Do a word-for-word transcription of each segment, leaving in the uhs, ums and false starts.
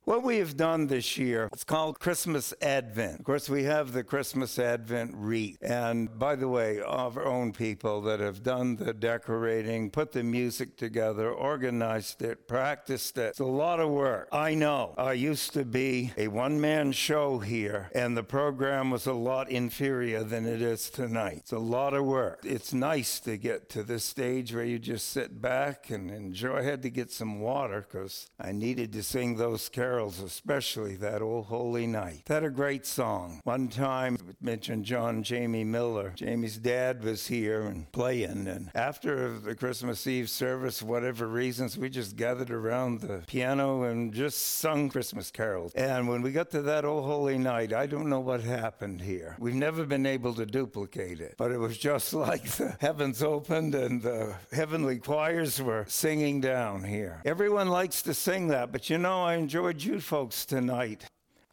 What we have done this year, it's called Christmas Advent. Of course, we have the Christmas Advent wreath. And by the way, our own people that have done the decorating, put the music together, organized it, practiced it. It's a lot of work. I know. I used to be a one-man show here, and the program was a lot inferior than it is tonight. It's a lot of work. It's nice to get to this stage where you just sit back and enjoy. I had to get some water because I needed to sing those carols, especially that Old Holy Night. That a great song. One time, I mentioned John Jamie Miller. Jamie's dad was here and playing, and after the Christmas Eve service, whatever reasons, we just gathered around the piano and just sung Christmas carols. And when we got to that Old Holy Night, I don't know what happened here. We've never been able to duplicate it, but it was just like the heavens opened and the heavenly choirs were singing down here. Everyone likes to sing that, but you know, I enjoyed you folks tonight.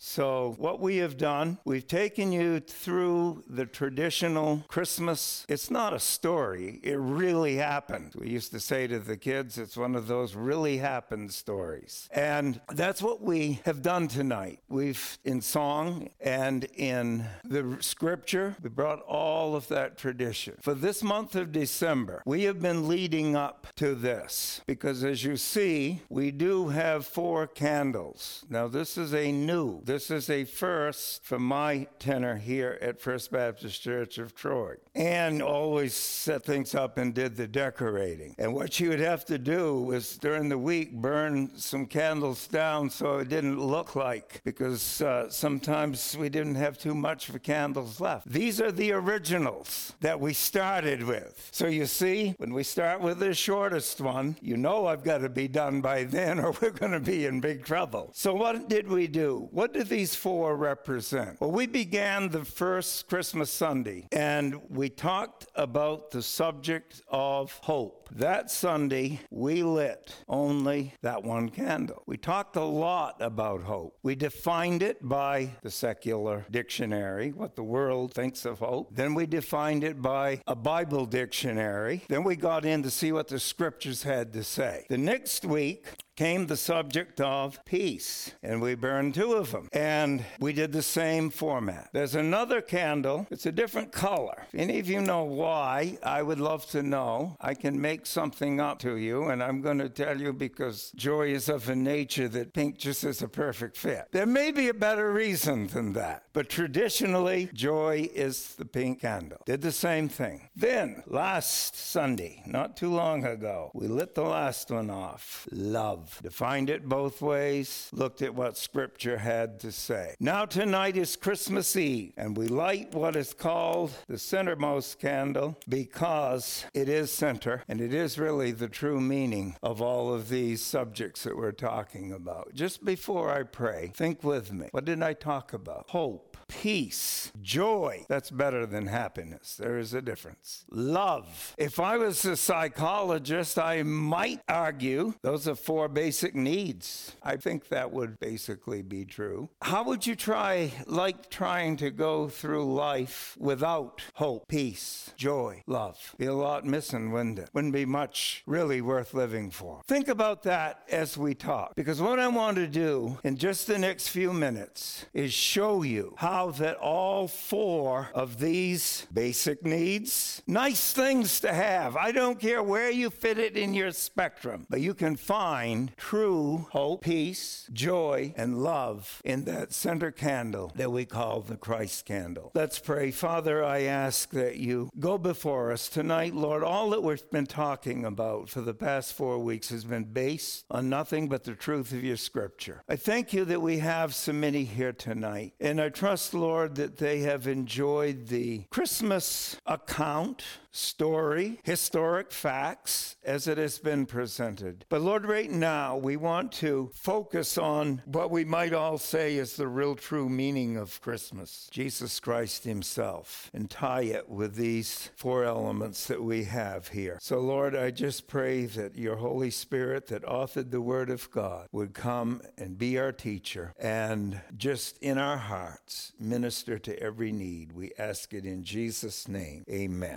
So what we have done, we've taken you through the traditional Christmas. It's not a story. It really happened. We used to say to the kids, it's one of those really happened stories. And that's what we have done tonight. We've, in song and in the scripture, we brought all of that tradition. For this month of December, we have been leading up to this because as you see, we do have four candles. Now this is a new This is a first for my tenure here at First Baptist Church of Troy. And always set things up and did the decorating. And what you would have to do was during the week burn some candles down so it didn't look like, because uh, sometimes we didn't have too much for candles left. These are the originals that we started with. So you see, when we start with the shortest one, you know I've got to be done by then or we're going to be in big trouble. So what did we do? What did these four represent? Well, we began the first Christmas Sunday, and we talked about the subject of hope. That Sunday, we lit only that one candle. We talked a lot about hope. We defined it by the secular dictionary, what the world thinks of hope. Then we defined it by a Bible dictionary. Then we got in to see what the scriptures had to say. The next week came the subject of peace, and we burned two of them. And we did the same format. There's another candle. It's a different color. If any of you know why, I would love to know. I can make something up to you, and I'm going to tell you because joy is of a nature that pink just is a perfect fit. There may be a better reason than that, but traditionally, joy is the pink candle. Did the same thing. Then, last Sunday, not too long ago, we lit the last one off. Love. Defined it both ways, looked at what Scripture had to say. Now tonight is Christmas Eve, and we light what is called the centermost candle because it is center, and it is really the true meaning of all of these subjects that we're talking about. Just before I pray, think with me. What did I talk about? Hope, peace, joy. That's better than happiness. There is a difference. Love. If I was a psychologist, I might argue those are four basic needs. I think that would basically be true. How would you try, like trying to go through life without hope, peace, joy, love? Be a lot missing, wouldn't it? Wouldn't be much really worth living for. Think about that as we talk, because what I want to do in just the next few minutes is show you how that all four of these basic needs, nice things to have. I don't care where you fit it in your spectrum, but you can find true hope, peace, joy, and love in that center candle that we call the Christ candle. Let's pray. Father, I ask that you go before us tonight, Lord. All that we've been talking about for the past four weeks has been based on nothing but the truth of your scripture. I thank you that we have so many here tonight, and I trust, Lord, that they have enjoyed the Christmas account, story, historic facts as it has been presented. But Lord, right now we want to focus on what we might all say is the real true meaning of Christmas, Jesus Christ himself, and tie it with these four elements that we have here. So Lord, I just pray that your Holy Spirit that authored the Word of God would come and be our teacher and just in our hearts minister to every need. We ask it in Jesus' name. Amen. Well, the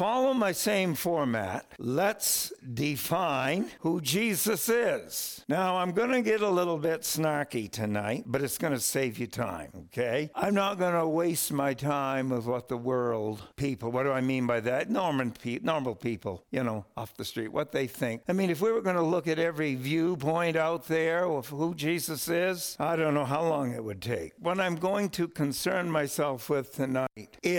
follow my same format. Let's define who Jesus is. Now, I'm going to get a little bit snarky tonight, but it's going to save you time, okay? I'm not going to waste my time with what the world people, what do I mean by that? Normal, pe- normal people, you know, off the street, what they think. I mean, if we were going to look at every viewpoint out there of who Jesus is, I don't know how long it would take. What I'm going to concern myself with tonight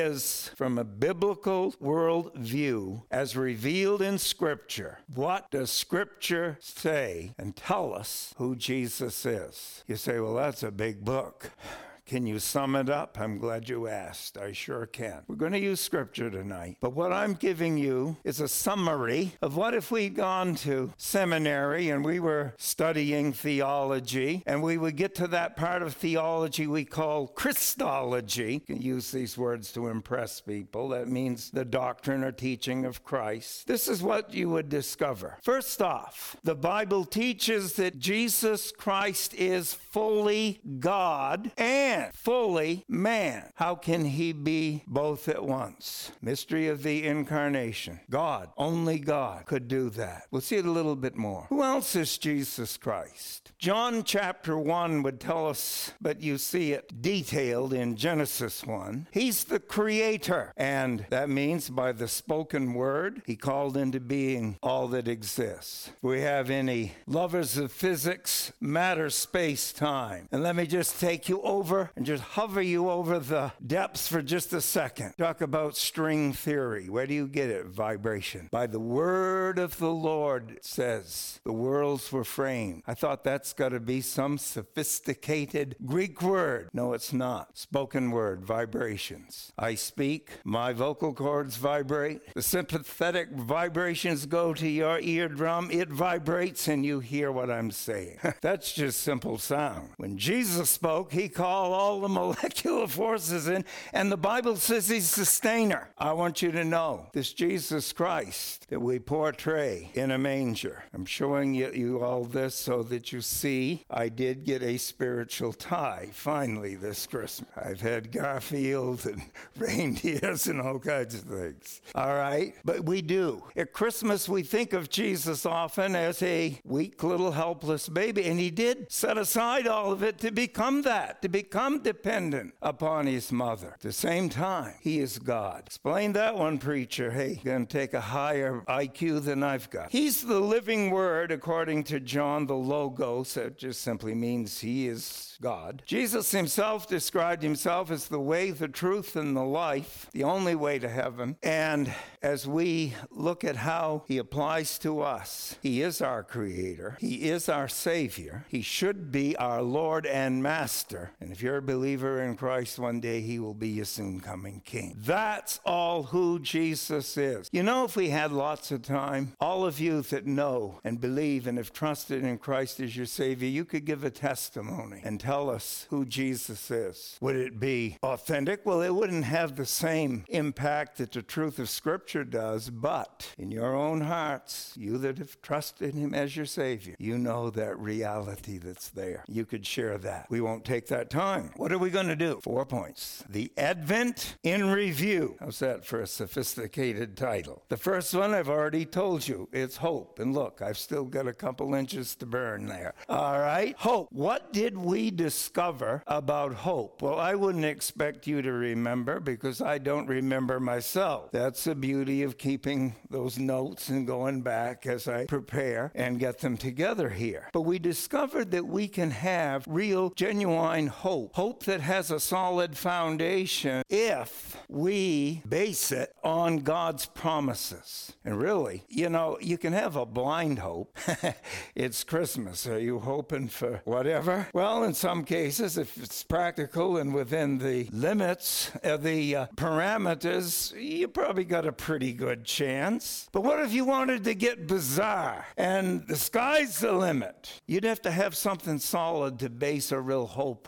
is from a biblical world view as revealed in Scripture. What does Scripture say and tell us who Jesus is? You say, well, that's a big book. Can you sum it up? I'm glad you asked. I sure can. We're going to use Scripture tonight. But what I'm giving you is a summary of what if we'd gone to seminary and we were studying theology, and we would get to that part of theology we call Christology. You can use these words to impress people. That means the doctrine or teaching of Christ. This is what you would discover. First off, the Bible teaches that Jesus Christ is fully God and fully man. How can he be both at once? Mystery of the incarnation. God, only God could do that. We'll see it a little bit more. Who else is Jesus Christ? John chapter one would tell us, but you see it detailed in Genesis one. He's the creator, and that means by the spoken word, he called into being all that exists. If we have any lovers of physics, matter, space, time. And let me just take you over and just hover you over the depths for just a second. Talk about string theory. Where do you get it? Vibration. By the word of the Lord, it says, the worlds were framed. I thought that's got to be some sophisticated Greek word. No, it's not. Spoken word, vibrations. I speak, my vocal cords vibrate. The sympathetic vibrations go to your eardrum. It vibrates and you hear what I'm saying. That's just simple sound. When Jesus spoke, he called all the molecular forces in, and the Bible says he's sustainer. I want you to know this Jesus Christ that we portray in a manger. I'm showing you, you all this so that you see I did get a spiritual tie finally this Christmas. I've had Garfield and reindeers and all kinds of things. All right? But we do. At Christmas, we think of Jesus often as a weak little helpless baby, and he did set aside all of it to become that, to become dependent upon his mother. At the same time, he is God. Explain that one, preacher. Hey, you're going to take a higher I Q than I've got. He's the living word, according to John, the Logos. That just simply means he is God. Jesus himself described himself as the way, the truth, and the life, the only way to heaven. And as we look at how he applies to us, he is our creator. He is our savior. He should be our Lord and master. And if you're a believer in Christ, one day he will be your soon coming king. That's all who Jesus is. You know, if we had lots of time, all of you that know and believe and have trusted in Christ as your savior, you could give a testimony and tell us who Jesus is. Would it be authentic? Well, it wouldn't have the same impact that the truth of Scripture does, but in your own hearts, you that have trusted him as your savior, you know that reality that's there. You could share that. We won't take that time. What are we going to do? Four points. The Advent in Review. How's that for a sophisticated title? The first one I've already told you. It's hope. And look, I've still got a couple inches to burn there. All right. Hope. What did we discover about hope? Well, I wouldn't expect you to remember because I don't remember myself. That's the beauty of keeping those notes and going back as I prepare and get them together here. But we discovered that we can have real, genuine hope. Hope that has a solid foundation if we base it on God's promises. And really, you know, you can have a blind hope. It's Christmas. Are you hoping for whatever? Well, in some cases, if it's practical and within the limits of the uh, parameters, you probably got a pretty good chance. But what if you wanted to get bizarre and the sky's the limit? You'd have to have something solid to base a real hope on. Imagine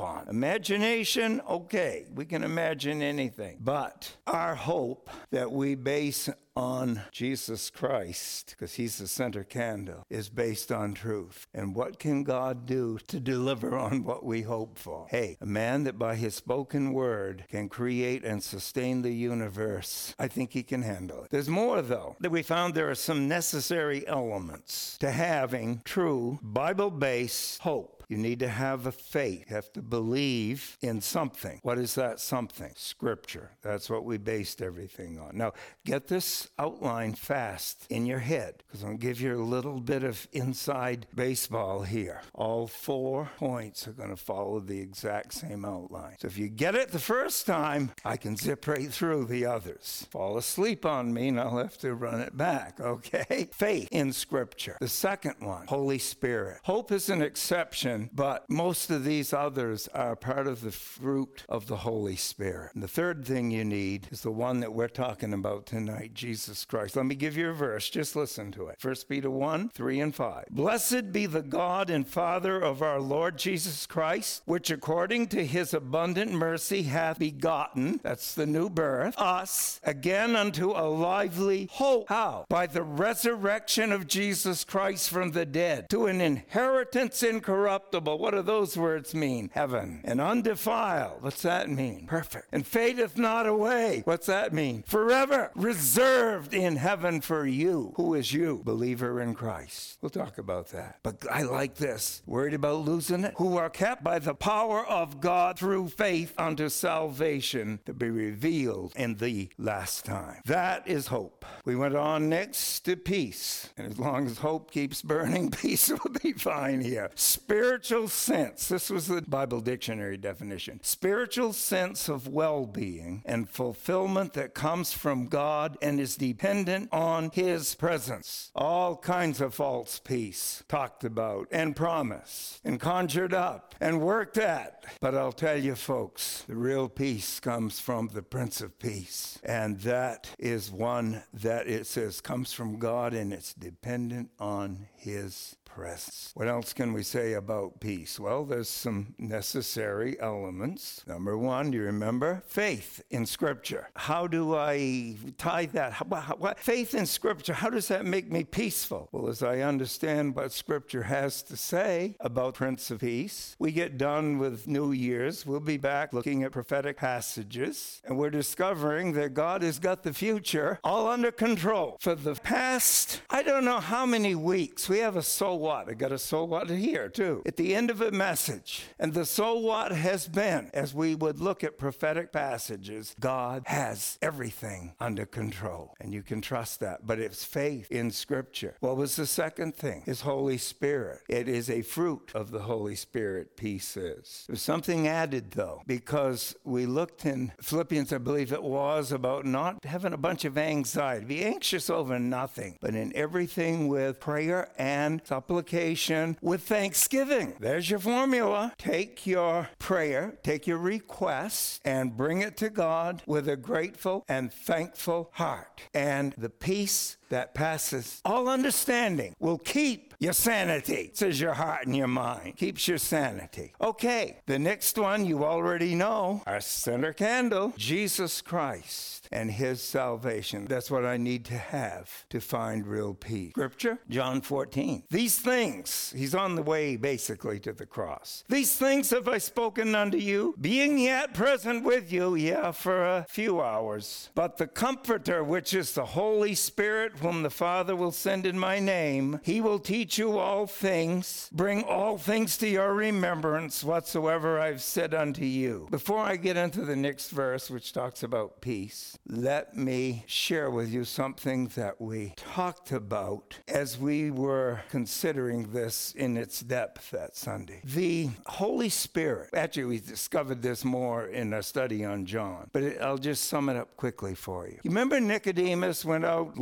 Imagination, okay, we can imagine anything. But our hope that we base on Jesus Christ, because he's the center candle, is based on truth. And what can God do to deliver on what we hope for? Hey, a man that by his spoken word can create and sustain the universe, I think he can handle it. There's more, though, that we found there are some necessary elements to having true Bible-based hope. You need to have a faith. You have to believe in something. What is that something? Scripture. That's what we based everything on. Now, get this outline fast in your head, because I'm going to give you a little bit of inside baseball here. All four points are going to follow the exact same outline. So if you get it the first time, I can zip right through the others. Fall asleep on me, and I'll have to run it back, okay? Faith in Scripture. The second one, Holy Spirit. Hope is an exception, but most of these others are part of the fruit of the Holy Spirit. And the third thing you need is the one that we're talking about tonight, Jesus Christ. Let me give you a verse. Just listen to it. First Peter one, three and five. Blessed be the God and Father of our Lord Jesus Christ, which according to his abundant mercy hath begotten, that's the new birth, us again unto a lively hope. How? By the resurrection of Jesus Christ from the dead, to an inheritance incorruptible. What do those words mean? Heaven. And undefiled. What's that mean? Perfect. And fadeth not away. What's that mean? Forever. Reserved in heaven for you. Who is you? Believer in Christ. We'll talk about that. But I like this. Worried about losing it? Who are kept by the power of God through faith unto salvation, to be revealed in the last time. That is hope. We went on next to peace. And as long as hope keeps burning, peace will be fine here. Spiritual sense. This was the Bible dictionary definition. Spiritual sense of well-being and fulfillment that comes from God and is dependent on his presence. All kinds of false peace talked about and promised and conjured up and worked at. But I'll tell you, folks, the real peace comes from the Prince of Peace. And that is one that it says comes from God and it's dependent on his presence. What else can we say about peace? Well, there's some necessary elements. Number one, you remember? Faith in Scripture. How do I tie that? How, how, what? Faith in Scripture, how does that make me peaceful? Well, as I understand what Scripture has to say about Prince of Peace, we get done with New Year's. We'll be back looking at prophetic passages, and we're discovering that God has got the future all under control. For the past, I don't know how many weeks, we have a so what? I got a so what here too. At the end of a message. And the so what has been, as we would look at prophetic passages, God has everything under control. And you can trust that. But it's faith in Scripture. What was the second thing? His Holy Spirit. It is a fruit of the Holy Spirit, peace is. There's something added though, because we looked in Philippians, I believe it was, about not having a bunch of anxiety. Be anxious over nothing, but in everything with prayer and supplication with thanksgiving. There's your formula. Take your prayer, take your request, and bring it to God with a grateful and thankful heart. And the peace that passes all understanding will keep your sanity. It says your heart and your mind. Keeps your sanity. Okay, the next one you already know, our center candle, Jesus Christ and his salvation. That's what I need to have to find real peace. Scripture, John fourteen. These things, he's on the way basically to the cross. These things have I spoken unto you, being yet present with you, yeah, for a few hours. But the Comforter, which is the Holy Spirit, whom the Father will send in my name, he will teach you all things, bring all things to your remembrance, whatsoever I've said unto you. Before I get into the next verse, which talks about peace, let me share with you something that we talked about as we were considering this in its depth that Sunday. The Holy Spirit, actually we discovered this more in our study on John, but it, I'll just sum it up quickly for you. You remember Nicodemus went out late at night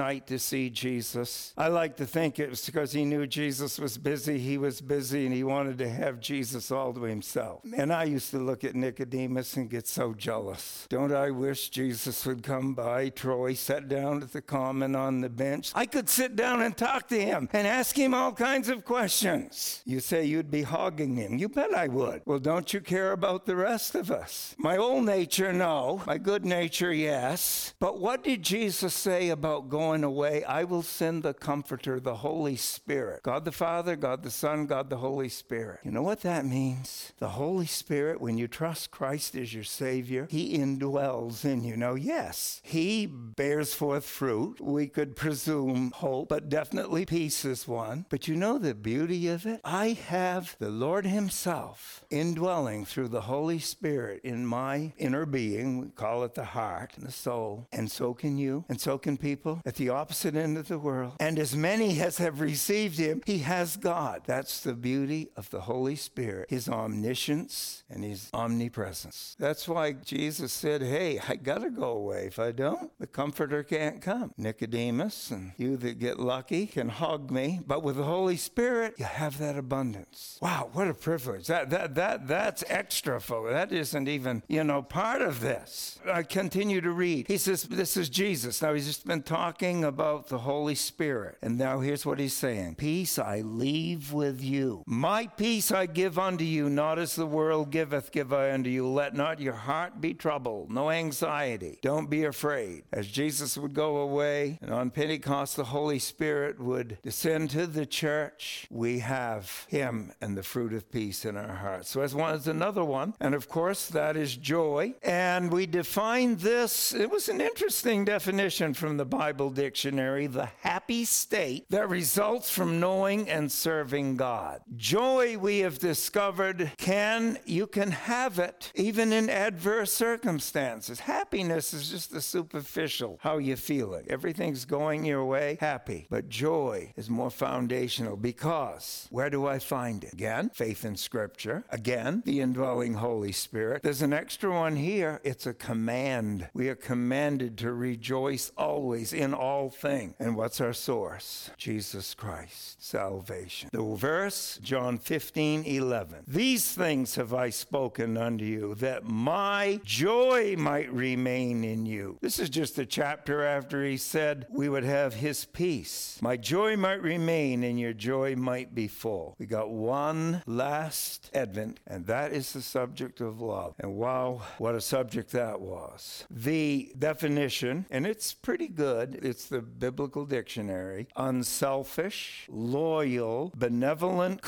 night to see Jesus. I like to think it was because he knew Jesus was busy, he was busy, and he wanted to have Jesus all to himself. And I used to look at Nicodemus and get so jealous. Don't I wish Jesus would come by? Troy sat down at the common on the bench. I could sit down and talk to him and ask him all kinds of questions. You say you'd be hogging him. You bet I would. Well, don't you care about the rest of us? My old nature, no. My good nature, yes. But what did Jesus say about going away? I will send the Comforter, the Holy Spirit. God the Father, God the Son, God the Holy Spirit. You know what that means? The Holy Spirit, when you trust Christ as your Savior, he indwells in you. Now, yes, he bears forth fruit. We could presume hope, but definitely peace is one. But you know the beauty of it? I have the Lord himself indwelling through the Holy Spirit in my inner being. We call it the heart and the soul. And so can you, and so can people at the opposite end of the world. And as many as have received him, he has God. That's the beauty of the Holy Spirit, his omniscience and his omnipresence. That's why Jesus said, hey, I gotta go away. If I don't, the Comforter can't come. Nicodemus and you that get lucky can hug me, but with the Holy Spirit, you have that abundance. Wow, what a privilege. That that that that's extra, folks. That isn't even, you know, part of this. I continue to read. He says, this is Jesus. Now, he's just been talking about the Holy Spirit. And now here's what he's saying. Peace I leave with you. My peace I give unto you, not as the world giveth, give I unto you. Let not your heart be troubled. No anxiety. Don't be afraid. As Jesus would go away, and on Pentecost, the Holy Spirit would descend to the church, we have him and the fruit of peace in our hearts. So as one is another one. And of course, that is joy. And we define this, it was an interesting definition from the Bible dictionary, the happy state that results from knowing and serving God. Joy, we have discovered, can, you can have it even in adverse circumstances. Happiness is just the superficial, how you feeling. Everything's going your way, happy. But joy is more foundational because where do I find it? Again, faith in Scripture. Again, the indwelling Holy Spirit. There's an extra one here. It's a command. We are commanded to rejoice always in all things. And what's our source? Jesus Christ, salvation. The verse, John fifteen eleven. These things have I spoken unto you, that my joy might remain in you. This is just a chapter after he said we would have his peace. My joy might remain and your joy might be full. We got one last Advent, and that is the subject of love. And wow, what a subject that was. The definition, and it's pretty good, it's the biblical dictionary: unselfish, loyal, benevolent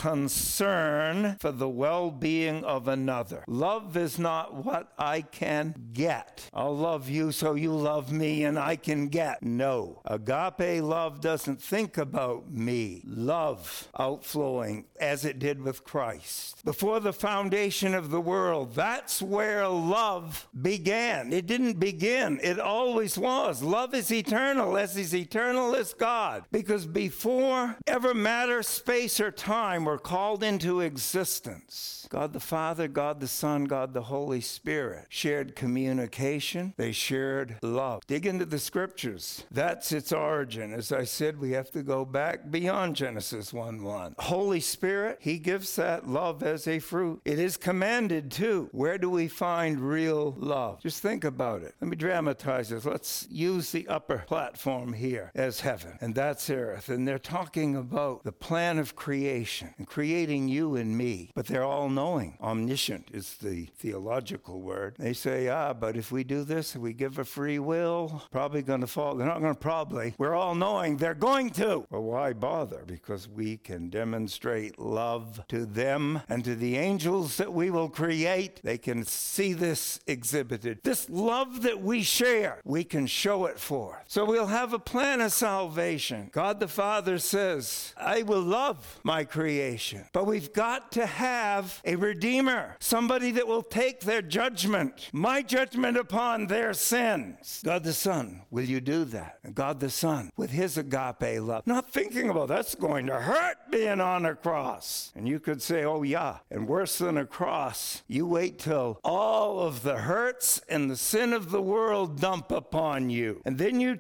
concern for the well-being of another. Love is not what I can get. I'll love you so you love me and I can get. No. Agape love doesn't think about me. Love outflowing as it did with Christ. Before the foundation of the world, that's where love began. It didn't begin. It always was. Love is eternal, as is eternal as God. Because before ever matter, space, or time were called into existence, God the Father, God the Son, God the Holy Spirit shared communication. They shared love. Dig into the Scriptures. That's its origin. As I said, we have to go back beyond Genesis one one. Holy Spirit, he gives that love as a fruit. It is commanded too. Where do we find real love? Just think about it. Let me dramatize this. Let's use the upper platform here as heaven, and that's earth. And they're talking about the plan of creation and creating you and me, but they're all knowing. Omniscient is the theological word. They say, ah, but if we do this, if we give a free will, probably going to fall. They're not going to probably. We're all knowing they're going to. Well, why bother? Because we can demonstrate love to them and to the angels that we will create. They can see this exhibited. This love that we share, we can show it forth. So we'll have a plan of salvation. God the Father says, I will love my creation. But we've got to have a Redeemer, somebody that will take their judgment, my judgment upon their sins. God the Son, will you do that? And God the Son, with his agape love, not thinking about that's going to hurt being on a cross. And you could say, oh yeah, and worse than a cross, you wait till all of the hurts and the sin of the world dump upon you. And then you take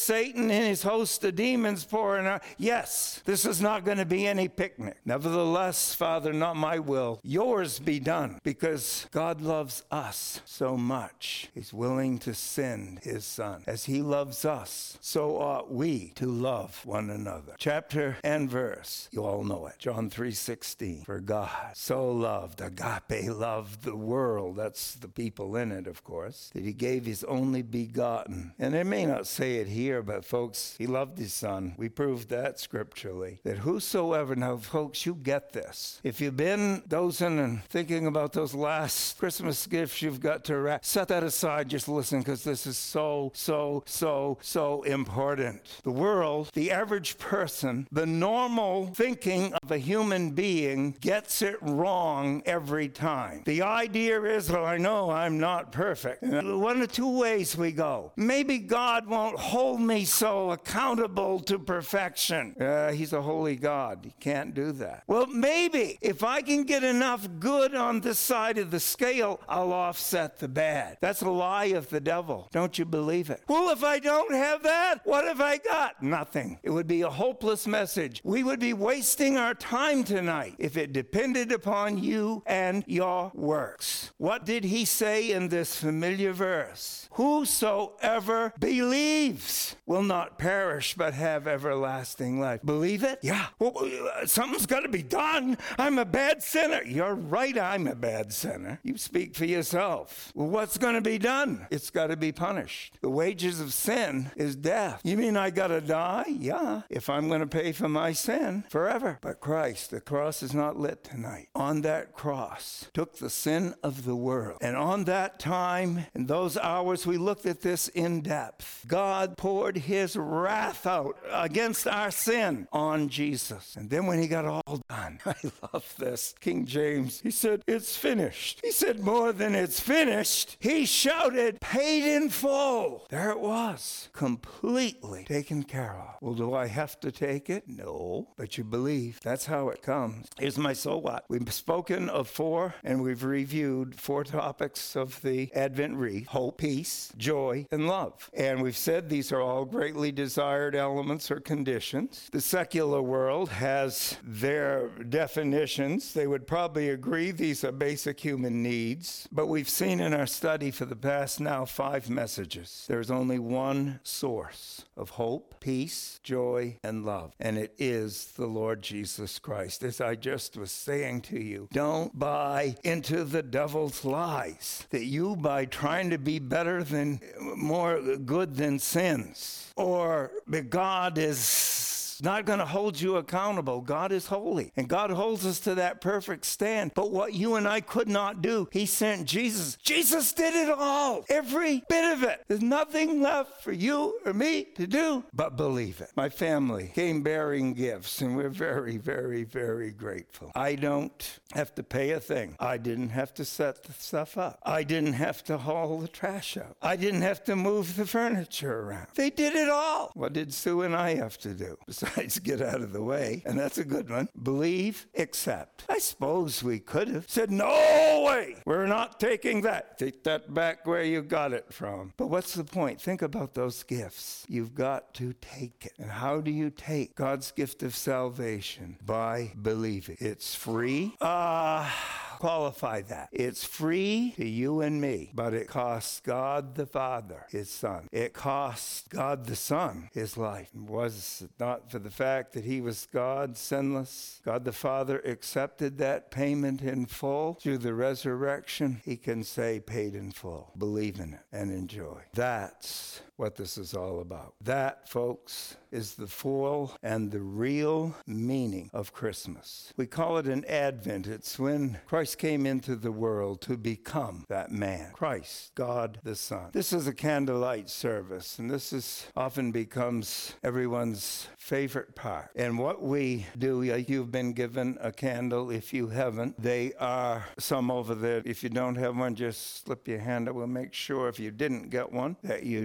Satan and his host of demons pouring out. Yes, this is not going to be any picnic. Nevertheless, Father, not my will, yours be done, because God loves us so much. He's willing to send his Son. As he loves us, so ought we to love one another. Chapter and verse, you all know it. John three sixteen. For God so loved, agape loved the world, that's the people in it, of course, that he gave his only begotten. And they may not say it here, but folks, he loved his Son. We proved that scripturally. That whosoever, now folks, you get this. If you've been dozing and thinking about those last Christmas gifts you've got to wrap, set that aside, just listen, because this is so, so, so, so important. The world, the average person, the normal thinking of a human being gets it wrong every time. The idea is, well, I know I'm not perfect. And one of two ways we go. Maybe God won't hold me so accountable to perfection. Uh, he's a holy God. He can't do that. Well, maybe if I can get enough good on this side of the scale, I'll offset the bad. That's a lie of the devil. Don't you believe it? Well, if I don't have that, what have I got? Nothing. It would be a hopeless message. We would be wasting our time tonight if it depended upon you and your works. What did he say in this familiar verse? Whosoever believes will not perish but have everlasting life. Believe it? Yeah. Well, something's got to be done. I'm a bad sinner. You're right, I'm a bad sinner. You speak for yourself. Well, what's going to be done? It's got to be punished. The wages of sin is death. You mean I got to die? Yeah. If I'm going to pay for my sin forever. But Christ, the cross is not lit tonight. On that cross, took the sin of the world. And on that time, in those hours, we looked at this in depth. God poured his wrath out against our sin on Jesus. And then when he got all done, I love this. King James, he said, it's finished. He said more than it's finished. He shouted, paid in full. There it was, completely taken care of. Well, do I have to take it? No, but you believe. That's how it comes. Here's my so what. We've spoken of four, and we've reviewed four topics of the Advent wreath: hope, peace, joy, and love. And we've said these are all greatly desired elements or conditions. The secular world has their definitions. They would probably agree these are basic human needs. But we've seen in our study for the past now five messages, there's only one source of hope, peace, joy, and love. And it is the Lord Jesus Christ. As I just was saying to you, don't buy into the devil's lies that you, by trying to be better than, more good than sins, or that God is not going to hold you accountable. God is holy, and God holds us to that perfect stand. But what you and I could not do, he sent Jesus. Jesus did it all, every bit of it. There's nothing left for you or me to do but believe it. My family came bearing gifts, and we're very, very, very grateful. I don't have to pay a thing. I didn't have to set the stuff up. I didn't have to haul the trash out. I didn't have to move the furniture around. They did it all. What did Sue and I have to do? Besides get out of the way, and that's a good one. Believe, accept. I suppose we could have said, no way, we're not taking that. Take that back where you got it from. But what's the point? Think about those gifts. You've got to take it. And how do you take God's gift of salvation? By believing. It's free. Ah... Uh, Qualify that. It's free to you and me, but it costs God the Father his Son. It costs God the Son his life. Was it not for the fact that he was God, sinless? God the Father accepted that payment in full through the resurrection. He can say paid in full. Believe in it and enjoy. That's what this is all about. That, folks, is the full and the real meaning of Christmas. We call it an Advent. It's when Christ came into the world to become that man. Christ, God the Son. This is a candlelight service, and this is often becomes everyone's favorite part. And what we do, you've been given a candle. If you haven't, they are some over there. If you don't have one, just slip your hand up. We'll make sure if you didn't get one that you do.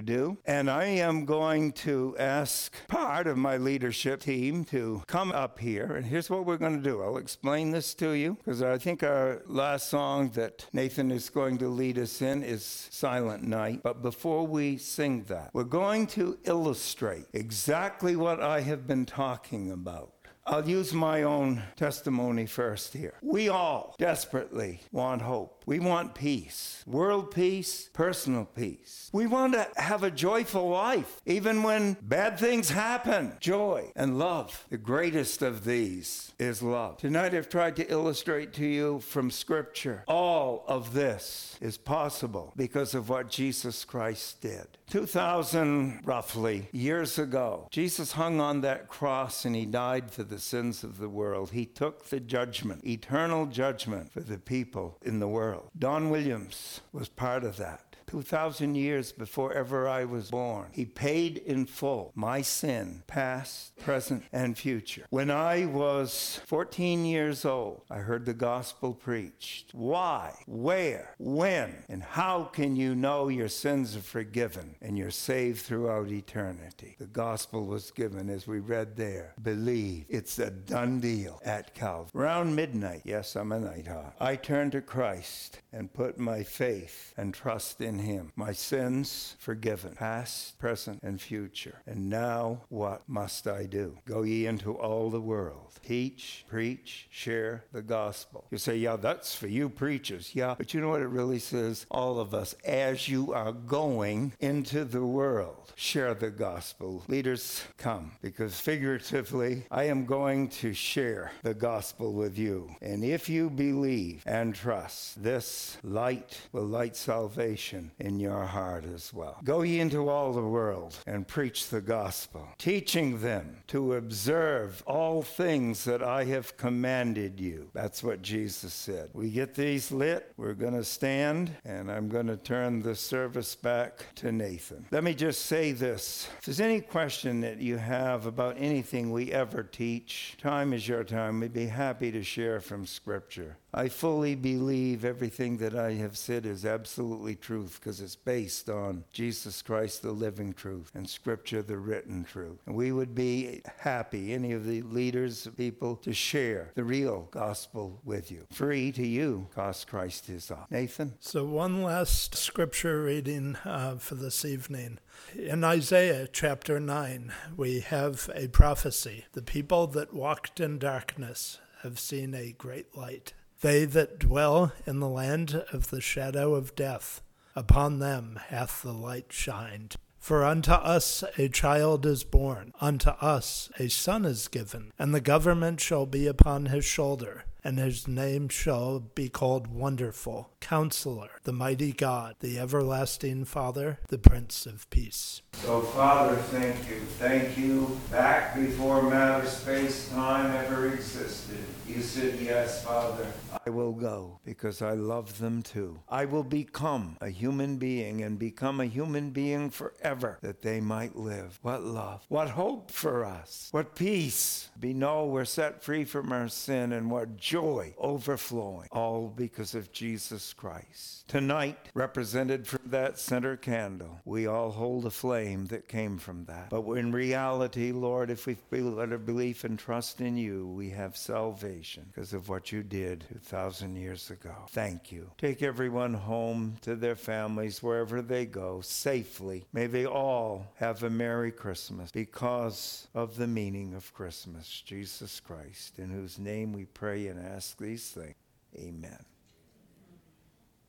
And I am going to ask part of my leadership team to come up here. And here's what we're going to do. I'll explain this to you, because I think our last song that Nathan is going to lead us in is Silent Night. But before we sing that, we're going to illustrate exactly what I have been talking about. I'll use my own testimony first here. We all desperately want hope. We want peace, world peace, personal peace. We want to have a joyful life, even when bad things happen. Joy and love. The greatest of these is love. Tonight I've tried to illustrate to you from Scripture. All of this is possible because of what Jesus Christ did. two thousand, roughly, years ago, Jesus hung on that cross and he died for the sins of the world. He took the judgment, eternal judgment for the people in the world. Don Williams was part of that. two thousand years before ever I was born. He paid in full my sin, past, present, and future. When I was fourteen years old, I heard the gospel preached. Why, where, when, and how can you know your sins are forgiven and you're saved throughout eternity? The gospel was given, as we read there. Believe. It's a done deal at Calvary. Around midnight, yes, I'm a nighthawk, I turned to Christ and put my faith and trust in him. My sins forgiven, past, present, and future. And now what must I do? Go ye into all the world. Teach, preach, share the gospel. You say, yeah, that's for you preachers. Yeah, but you know what it really says? All of us, as you are going into the world, share the gospel. Leaders, come, because figuratively, I am going to share the gospel with you. And if you believe and trust, this light will light salvation in your heart as well. Go ye into all the world and preach the gospel, teaching them to observe all things that I have commanded you. That's what Jesus said. We get these lit, we're going to stand, and I'm going to turn the service back to Nathan. Let me just say this. If there's any question that you have about anything we ever teach, time is your time. We'd be happy to share from Scripture. I fully believe everything that I have said is absolutely truth, because it's based on Jesus Christ, the living truth, and Scripture, the written truth. And we would be happy, any of the leaders, people, to share the real gospel with you. Free to you, because Christ is up. Nathan? So one last Scripture reading uh, for this evening. In Isaiah chapter nine, we have a prophecy. The people that walked in darkness have seen a great light. They that dwell in the land of the shadow of death, upon them hath the light shined. For unto us a child is born, unto us a son is given, and the government shall be upon his shoulder, and his name shall be called Wonderful, Counselor, the Mighty God, the Everlasting Father, the Prince of Peace. So, Father, thank you. Thank you. Back before matter, space, time ever existed, you said, yes, Father, I will go because I love them too. I will become a human being and become a human being forever that they might live. What love. What hope for us. What peace. We know we're set free from our sin, and what joy overflowing. All because of Jesus Christ. Tonight, represented from that center candle, we all hold a flame that came from that. But in reality, Lord, if we let our belief and trust in you, we have salvation because of what you did two thousand years ago. Thank you. Take everyone home to their families, wherever they go, safely. May they all have a Merry Christmas because of the meaning of Christmas, Jesus Christ, in whose name we pray and ask these things. Amen.